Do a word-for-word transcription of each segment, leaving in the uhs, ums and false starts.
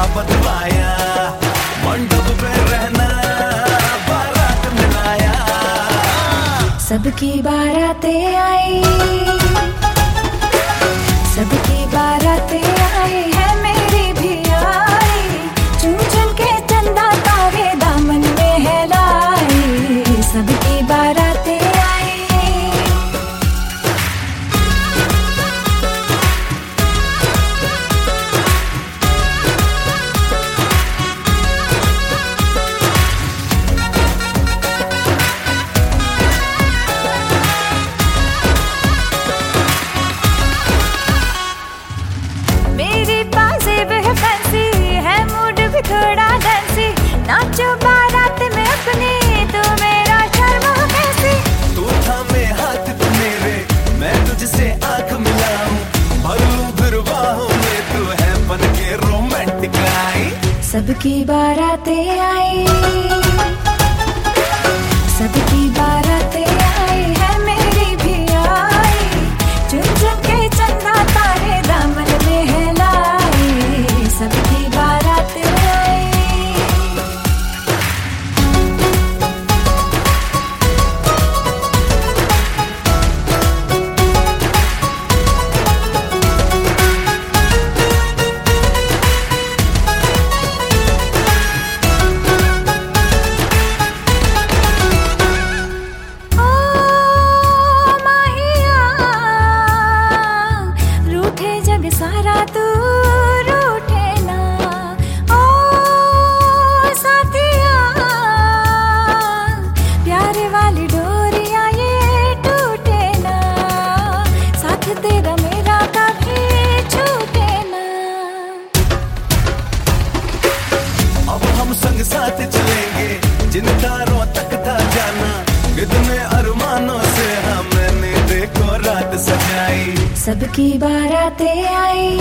बतवाया, मंडप पे रहना बारात मिलाया। सबकी बारातें आई, सबकी बारातें आई है, मेरी भी आई। चुन चुन के चंदा तारे दामन में है लाई, सबकी बारातें आई। मेरी बाजे वह फैंसी है, मूड भी थोड़ा डांसी। नाचो बारात में अपनी, तू मेरा शर्मा कैसी। तू थामे हाथ तू मेरे, मैं तुझसे आंख मिलाऊं। भरूं फिर बाहों में, तू है बन के रोमांटिक आई। सबकी बारातें आई, सबकी बारातें आई है, मेरी भी आई। चुन चुन के चंदा तारे दामन में है लाई, सबकी बारातें आई। सारा तू रूठे ना, ओ साथिया, प्यारे वाली डोरियां ये टूटे ना, साथ तेरा मेरा कभी छूटे ना। अब हम संग साथ चलेंगे, जिन तारों तक था जाना। कितने अरमानों से हमने देखो रात सजाई। सबकी बारातें आई,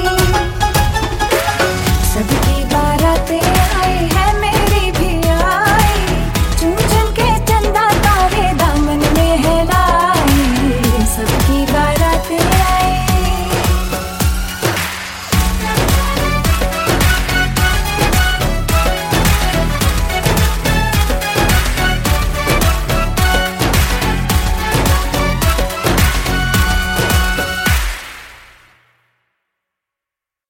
सबकी बारातें आई है, मेरी भी आई। चुन चुन के चंदा तारे दामन में है लाई, सबकी बारातें